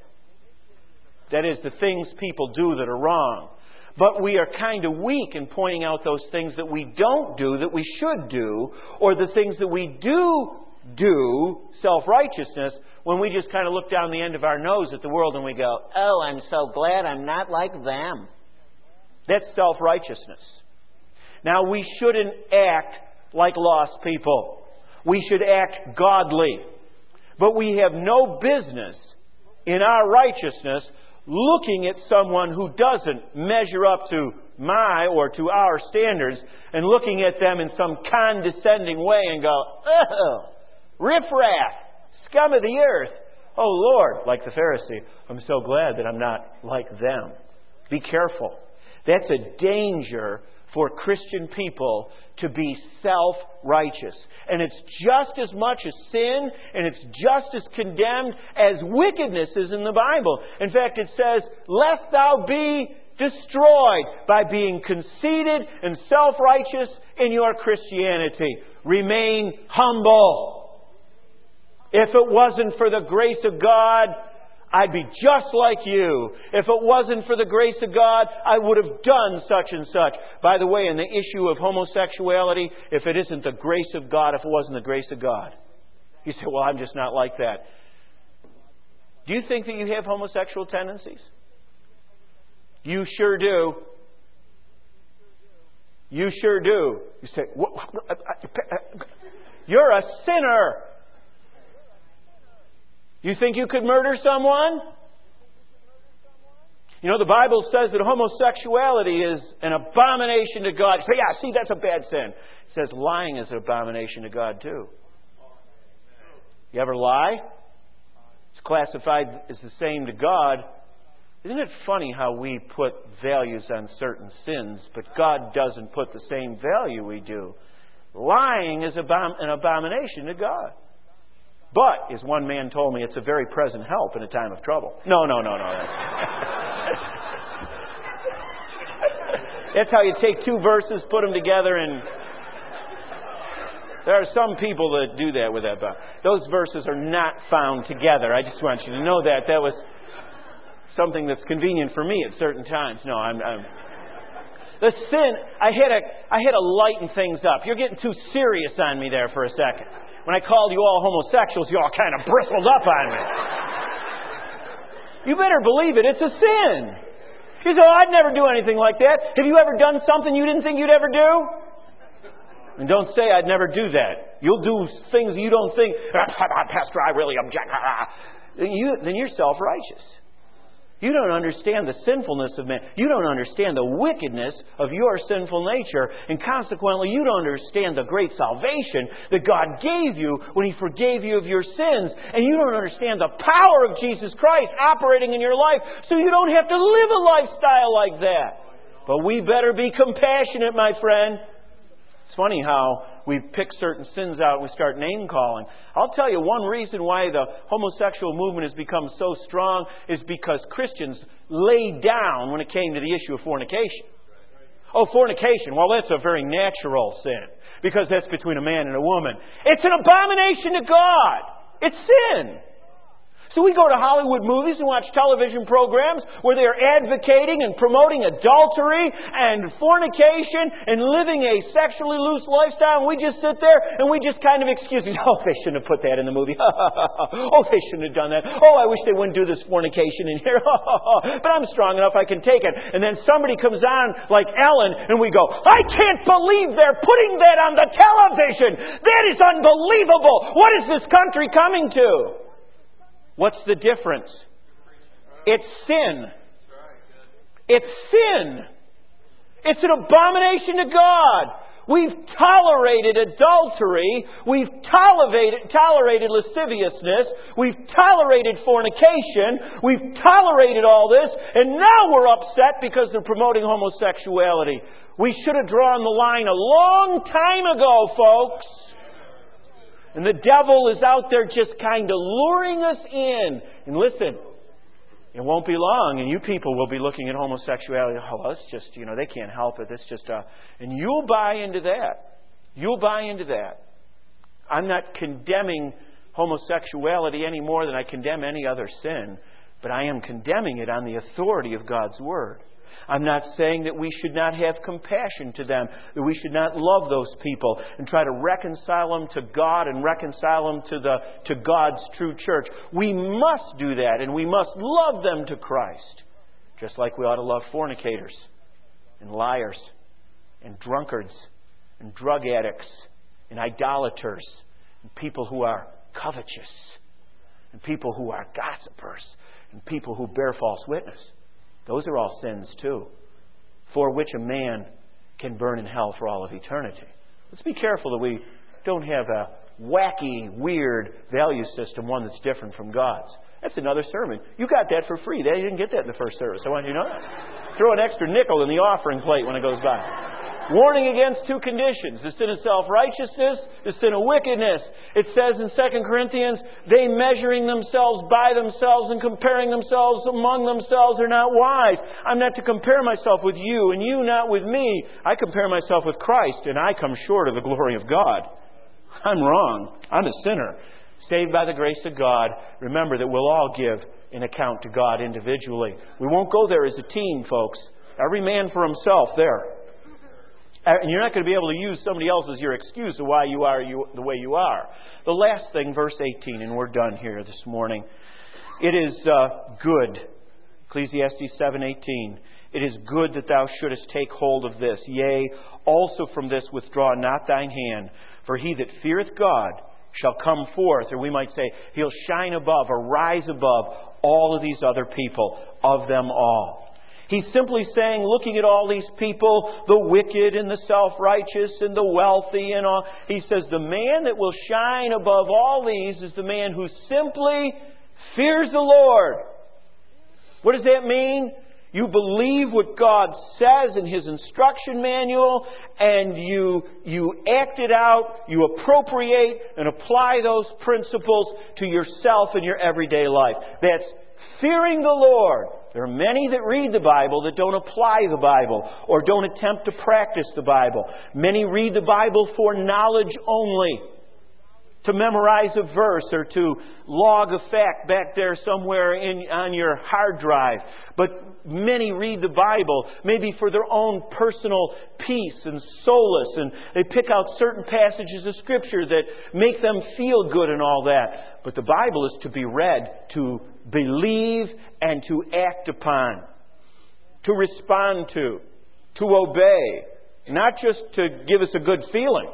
[SPEAKER 1] That is, the things people do that are wrong. But we are kind of weak in pointing out those things that we don't do that we should do, or the things that we do do, self-righteousness, when we just kind of look down the end of our nose at the world and we go, oh, I'm so glad I'm not like them. That's self-righteousness. Now, we shouldn't act like lost people. We should act godly. But we have no business in our righteousness looking at someone who doesn't measure up to my or to our standards and looking at them in some condescending way and go, oh, riffraff, scum of the earth. Oh, Lord, like the Pharisee, I'm so glad that I'm not like them. Be careful. That's a danger for Christian people to be self-righteous. And it's just as much a sin and it's just as condemned as wickedness is in the Bible. In fact, it says, lest thou be destroyed by being conceited and self-righteous in your Christianity. Remain humble. If it wasn't for the grace of God, I'd be just like you. If it wasn't for the grace of God, I would have done such and such. By the way, in the issue of homosexuality, if it isn't the grace of God, if it wasn't the grace of God. You say, well, I'm just not like that. Do you think that you have homosexual tendencies? You sure do. You sure do. You say, what? You're a sinner. You think you could murder someone? You know, the Bible says that homosexuality is an abomination to God. You say, yeah, see, that's a bad sin. It says lying is an abomination to God, too. You ever lie? It's classified as the same to God. Isn't it funny how we put values on certain sins, but God doesn't put the same value we do? Lying is an abomination to God. But, as one man told me, it's a very present help in a time of trouble. No, no, no, no. That's how you take two verses, put them together, and there are some people that do that with that. But those verses are not found together. I just want you to know that. That was something that's convenient for me at certain times. No, I'm... I'm the sin, I had, a, I had to lighten things up. You're getting too serious on me there for a second. When I called you all homosexuals, you all kind of bristled up on me. You better believe it. It's a sin. You say, oh, I'd never do anything like that. Have you ever done something you didn't think you'd ever do? And don't say, I'd never do that. You'll do things you don't think, Pastor, I really object. You, then you're self-righteous. You don't understand the sinfulness of man. You don't understand the wickedness of your sinful nature. And consequently, you don't understand the great salvation that God gave you when He forgave you of your sins. And you don't understand the power of Jesus Christ operating in your life, so you don't have to live a lifestyle like that. But we better be compassionate, my friend. It's funny how we pick certain sins out and we start name calling. I'll tell you one reason why the homosexual movement has become so strong is because Christians laid down when it came to the issue of fornication. Oh, fornication. Well, that's a very natural sin because that's between a man and a woman. It's an abomination to God. It's sin. So we go to Hollywood movies and watch television programs where they are advocating and promoting adultery and fornication and living a sexually loose lifestyle. And we just sit there and we just kind of excuse it. Oh, they shouldn't have put that in the movie. Oh, they shouldn't have done that. Oh, I wish they wouldn't do this fornication in here. But I'm strong enough, I can take it. And then somebody comes on like Ellen and we go, I can't believe they're putting that on the television. That is unbelievable. What is this country coming to? What's the difference? It's sin. It's sin. It's an abomination to God. We've tolerated adultery. We've tolerated, tolerated lasciviousness. We've tolerated fornication. We've tolerated all this. And now we're upset because they're promoting homosexuality. We should have drawn the line a long time ago, folks. And the devil is out there just kind of luring us in. And listen, it won't be long, and you people will be looking at homosexuality. Oh, it's just, you know, they can't help it. It's just, uh, and you'll buy into that. You'll buy into that. I'm not condemning homosexuality any more than I condemn any other sin, but I am condemning it on the authority of God's Word. I'm not saying that we should not have compassion to them, that we should not love those people and try to reconcile them to God and reconcile them to the to God's true church. We must do that, and we must love them to Christ, just like we ought to love fornicators and liars and drunkards and drug addicts and idolaters and people who are covetous and people who are gossipers and people who bear false witness. Those are all sins too, for which a man can burn in hell for all of eternity. Let's be careful that we don't have a wacky, weird value system, one that's different from God's. That's another sermon. You got that for free. They didn't get that in the first service. I want you to know that. Throw an extra nickel in the offering plate when it goes by. Warning against two conditions. The sin of self-righteousness, the sin of wickedness. It says in Second Corinthians, they measuring themselves by themselves and comparing themselves among themselves are not wise. I'm not to compare myself with you and you not with me. I compare myself with Christ and I come short of the glory of God. I'm wrong. I'm a sinner. Saved by the grace of God. Remember that we'll all give an account to God individually. We won't go there as a team, folks. Every man for himself there. And you're not going to be able to use somebody else as your excuse of why you are you, the way you are. The last thing, verse eighteen, and we're done here this morning. It is uh, good. Ecclesiastes seven eighteen. It is good that thou shouldest take hold of this. Yea, also from this withdraw not thine hand. For he that feareth God shall come forth, or we might say, he'll shine above or rise above all of these other people, of them all. He's simply saying, looking at all these people, the wicked and the self-righteous and the wealthy and all, he says, the man that will shine above all these is the man who simply fears the Lord. What does that mean? You believe what God says in His instruction manual, and you, you act it out, you appropriate and apply those principles to yourself in your everyday life. That's fearing the Lord. There are many that read the Bible that don't apply the Bible or don't attempt to practice the Bible. Many read the Bible for knowledge only, to memorize a verse or to log a fact back there somewhere in, on your hard drive. But many read the Bible maybe for their own personal peace and solace, and they pick out certain passages of Scripture that make them feel good and all that. But the Bible is to be read to believe and to act upon, to respond to, to obey, not just to give us a good feeling.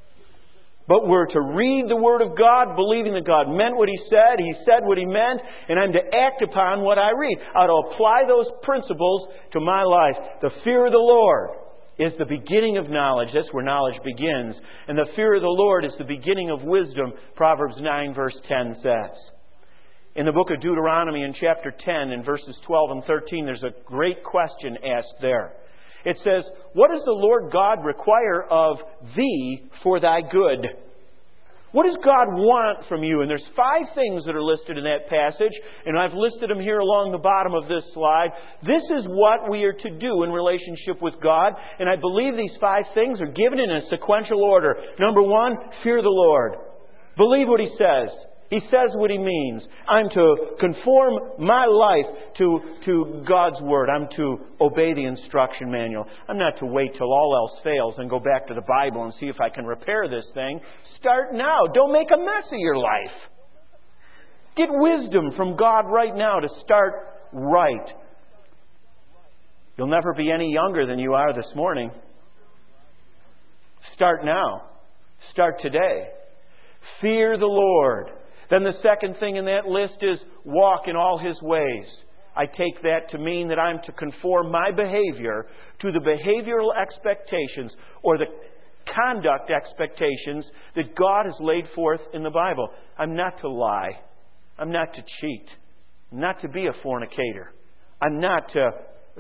[SPEAKER 1] But we're to read the Word of God, believing that God meant what He said, He said what He meant, and I'm to act upon what I read. I ought to apply those principles to my life. The fear of the Lord is the beginning of knowledge. That's where knowledge begins. And the fear of the Lord is the beginning of wisdom, Proverbs nine verse ten says. In the book of Deuteronomy in chapter ten, in verses twelve and thirteen, there's a great question asked there. It says, "What does the Lord God require of thee for thy good?" What does God want from you? And there's five things that are listed in that passage, and I've listed them here along the bottom of this slide. This is what we are to do in relationship with God, and I believe these five things are given in a sequential order. Number one, fear the Lord. Believe what He says. He says what He means. I'm to conform my life to, to God's Word. I'm to obey the instruction manual. I'm not to wait till all else fails and go back to the Bible and see if I can repair this thing. Start now. Don't make a mess of your life. Get wisdom from God right now to start right. You'll never be any younger than you are this morning. Start now. Start today. Fear the Lord. Then the second thing in that list is walk in all His ways. I take that to mean that I'm to conform my behavior to the behavioral expectations or the conduct expectations that God has laid forth in the Bible. I'm not to lie. I'm not to cheat. I'm not to be a fornicator. I'm not to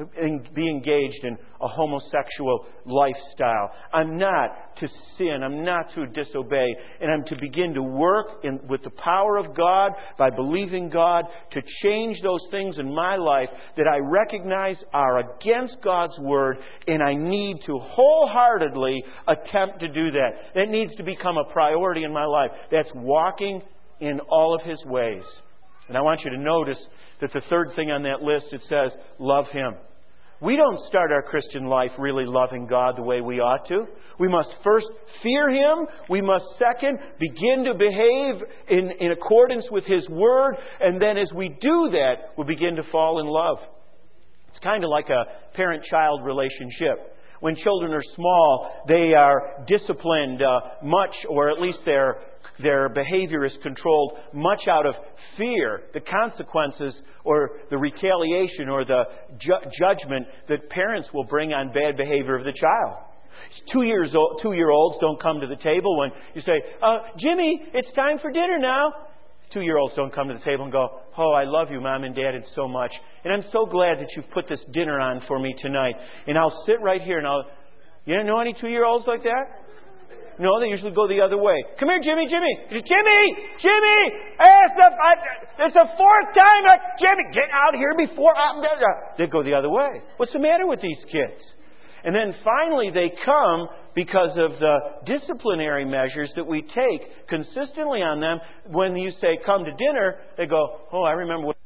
[SPEAKER 1] be engaged in a homosexual lifestyle. I'm not to sin. I'm not to disobey. And I'm to begin to work in, with the power of God, by believing God, to change those things in my life that I recognize are against God's Word, and I need to wholeheartedly attempt to do that. That needs to become a priority in my life. That's walking in all of His ways. And I want you to notice that the third thing on that list, it says, love Him. We don't start our Christian life really loving God the way we ought to. We must first fear Him. We must second begin to behave in, in accordance with His Word. And then as we do that, we begin to fall in love. It's kind of like a parent-child relationship. When children are small, they are disciplined uh, much, or at least their Their behavior is controlled much out of fear, the consequences or the retaliation or the ju- judgment that parents will bring on bad behavior of the child. Two years old, two-year-olds don't come to the table when you say, uh, Jimmy, it's time for dinner now. Two-year-olds don't come to the table and go, oh, I love you, Mom and Dad, and so much. And I'm so glad that you've put this dinner on for me tonight. And I'll sit right here and I'll... You don't know any two-year-olds like that? No, they usually go the other way. Come here, Jimmy, Jimmy. Jimmy, Jimmy. It's the, it's the fourth time. I, Jimmy, get out here before I'm... They go the other way. What's the matter with these kids? And then finally they come because of the disciplinary measures that we take consistently on them. When you say, come to dinner, they go, oh, I remember what...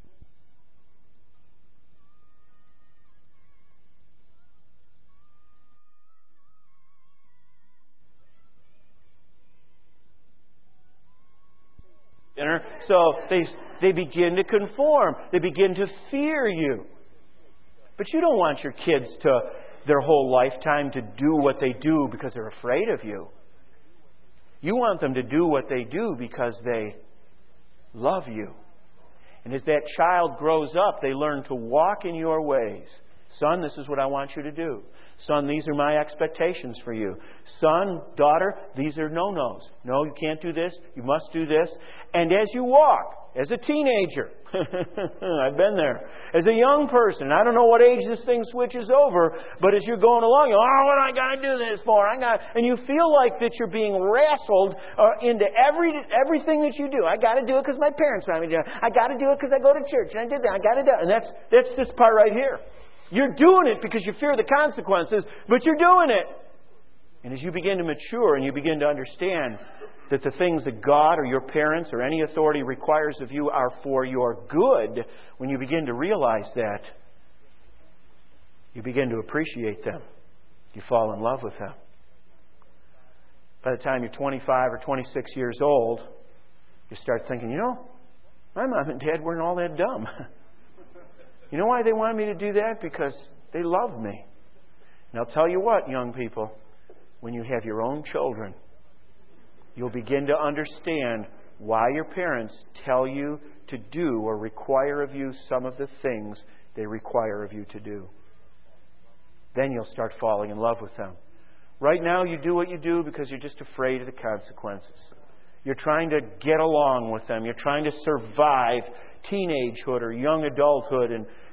[SPEAKER 1] So they they begin to conform. They begin to fear you. But you don't want your kids to, their whole lifetime, to do what they do because they're afraid of you. You want them to do what they do because they love you. And as that child grows up, they learn to walk in your ways. Son, this is what I want you to do. Son, these are my expectations for you. Son, daughter, these are no-nos. No, you can't do this. You must do this. And as you walk, as a teenager, I've been there, as a young person, I don't know what age this thing switches over, but as you're going along, you go, oh, what do I got to do this for? I got, and you feel like that you're being wrestled uh, into every everything that you do. I got to do it because my parents want me to do it. I got to do it because I go to church, and I did that. I got to do it. And that's that's this part right here. You're doing it because you fear the consequences, but you're doing it. And as you begin to mature and you begin to understand that the things that God or your parents or any authority requires of you are for your good, when you begin to realize that, you begin to appreciate them. You fall in love with them. By the time you're twenty-five or twenty-six years old, you start thinking, you know, my mom and dad weren't all that dumb. You know why they wanted me to do that? Because they loved me. And I'll tell you what, young people, when you have your own children, you'll begin to understand why your parents tell you to do or require of you some of the things they require of you to do. Then you'll start falling in love with them. Right now, you do what you do because you're just afraid of the consequences. You're trying to get along with them. You're trying to survive teenagehood or young adulthood and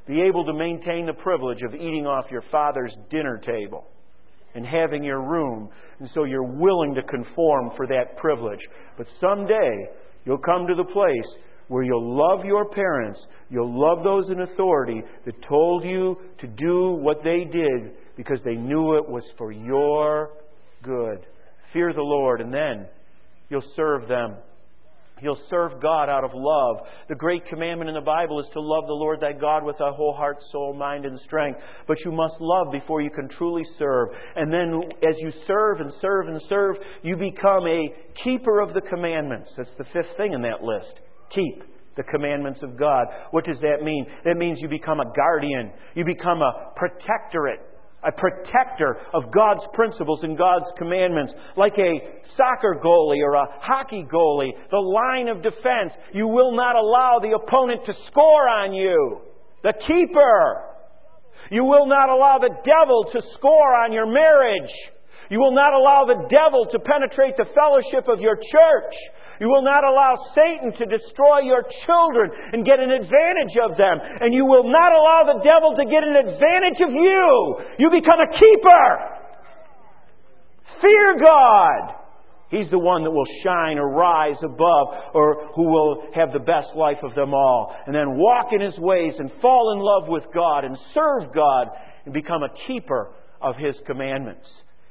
[SPEAKER 1] be able to maintain the privilege of eating off your Father's dinner table and having your room. And so you're willing to conform for that privilege. But someday you'll come to the place where you'll love your parents, you'll love those in authority that told you to do what they did because they knew it was for your good. Fear the Lord, and then you'll serve them. You'll serve God out of love. The great commandment in the Bible is to love the Lord thy God with thy whole heart, soul, mind, and strength. But you must love before you can truly serve. And then as you serve and serve and serve, you become a keeper of the commandments. That's the fifth thing in that list. Keep the commandments of God. What does that mean? That means you become a guardian. You become a protectorate. A protector of God's principles and God's commandments. Like a soccer goalie or a hockey goalie, the line of defense. You will not allow the opponent to score on you. The keeper. You will not allow the devil to score on your marriage. You will not allow the devil to penetrate the fellowship of your church. You will not allow Satan to destroy your children and get an advantage of them. And you will not allow the devil to get an advantage of you. You become a keeper. Fear God. He's the one that will shine or rise above, or who will have the best life of them all. And then walk in His ways and fall in love with God and serve God and become a keeper of His commandments.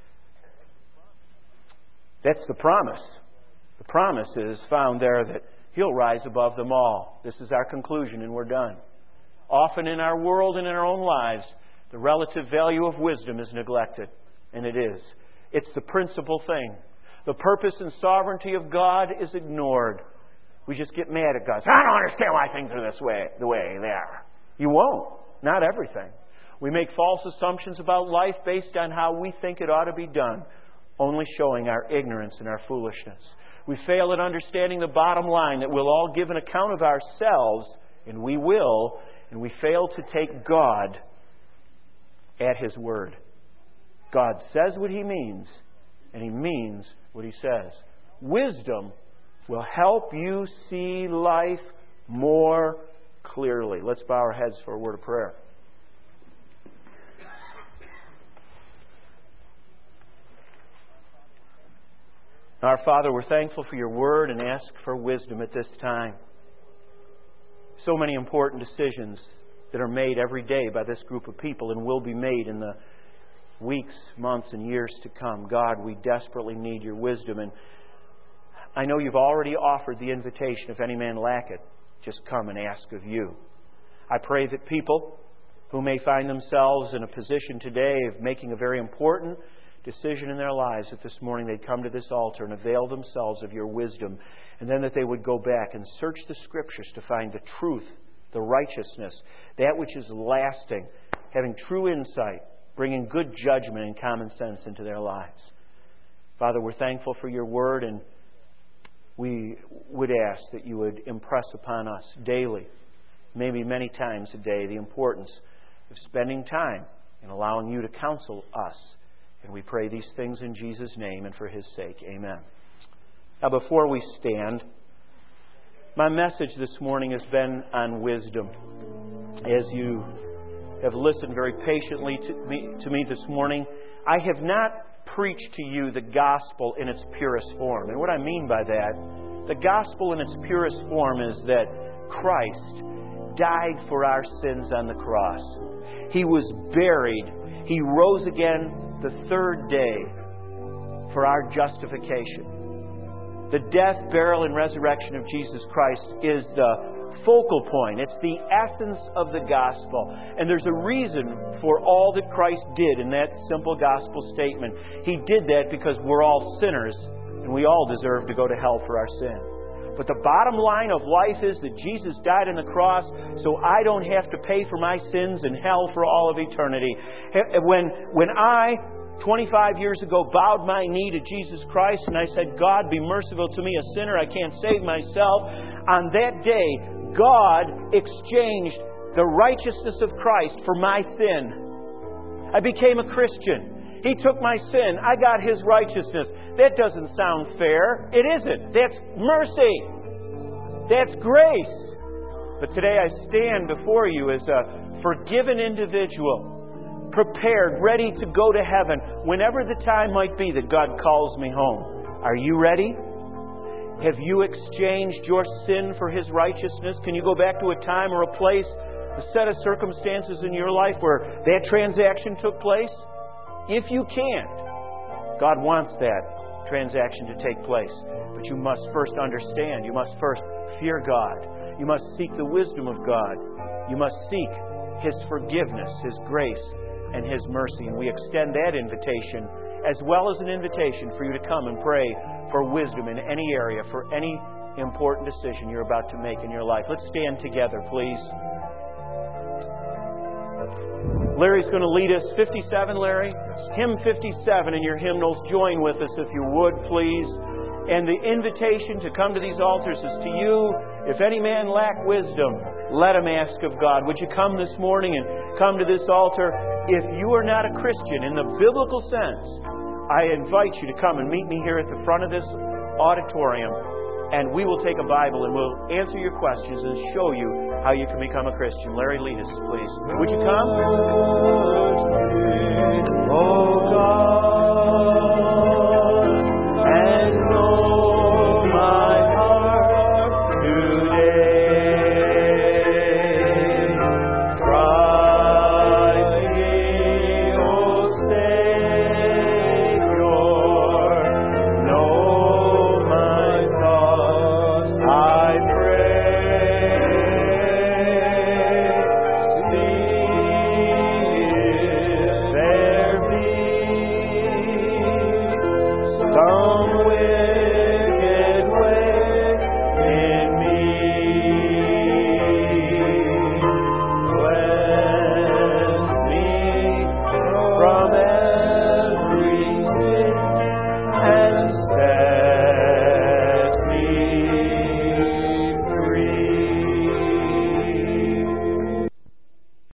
[SPEAKER 1] That's the promise. The promise is found there that He'll rise above them all. This is our conclusion, and we're done. Often in our world and in our own lives, the relative value of wisdom is neglected. And it is. It's the principal thing. The purpose and sovereignty of God is ignored. We just get mad at God. I don't understand why things are this way, the way they are. You won't. Not everything. We make false assumptions about life based on how we think it ought to be done, only showing our ignorance and our foolishness. We fail at understanding the bottom line that we'll all give an account of ourselves, and we will, and we fail to take God at His word. God says what He means, and He means what He says. Wisdom will help you see life more clearly. Let's bow our heads for a word of prayer. Our Father, we're thankful for Your Word and ask for wisdom at this time. So many important decisions that are made every day by this group of people and will be made in the weeks, months, and years to come. God, we desperately need Your wisdom. And I know You've already offered the invitation, if any man lack it, just come and ask of You. I pray that people who may find themselves in a position today of making a very important decision in their lives, that this morning they'd come to this altar and avail themselves of Your wisdom, and then that they would go back and search the Scriptures to find the truth, the righteousness, that which is lasting, having true insight, bringing good judgment and common sense into their lives. Father, we're thankful for Your Word, and we would ask that You would impress upon us daily, maybe many times a day, the importance of spending time and allowing You to counsel us. And we pray these things in Jesus' name and for His sake. Amen. Now, before we stand, my message this morning has been on wisdom. As you have listened very patiently to me, to me this morning, I have not preached to you the gospel in its purest form. And what I mean by that, the gospel in its purest form is that Christ died for our sins on the cross. He was buried. He rose again the third day for our justification. The death, burial, and resurrection of Jesus Christ is the focal point. It's the essence of the gospel. And there's a reason for all that Christ did in that simple gospel statement. He did that because we're all sinners and we all deserve to go to hell for our sin. But the bottom line of life is that Jesus died on the cross so I don't have to pay for my sins in hell for all of eternity. When, when I, twenty-five years ago, bowed my knee to Jesus Christ and I said, God, be merciful to me, a sinner, I can't save myself. On that day, God exchanged the righteousness of Christ for my sin. I became a Christian. He took my sin. I got His righteousness. That doesn't sound fair. It isn't. That's mercy. That's grace. But today I stand before you as a forgiven individual, prepared, ready to go to heaven whenever the time might be that God calls me home. Are you ready? Have you exchanged your sin for His righteousness? Can you go back to a time or a place, a set of circumstances in your life where that transaction took place? If you can't, God wants that transaction to take place. But you must first understand. You must first fear God. You must seek the wisdom of God. You must seek His forgiveness, His grace, and His mercy. And we extend that invitation as well as an invitation for you to come and pray for wisdom in any area, for any important decision you're about to make in your life. Let's stand together, please. Larry's going to lead us. fifty-seven, Larry? Hymn fifty-seven in your hymnals. Join with us if you would, please. And the invitation to come to these altars is to you. If any man lack wisdom, let him ask of God. Would you come this morning and come to this altar? If you are not a Christian in the biblical sense, I invite you to come and meet me here at the front of this auditorium, and we will take a Bible and we'll answer your questions and show you how you can become a Christian. Larry, lead us, please. Would you come? Oh God.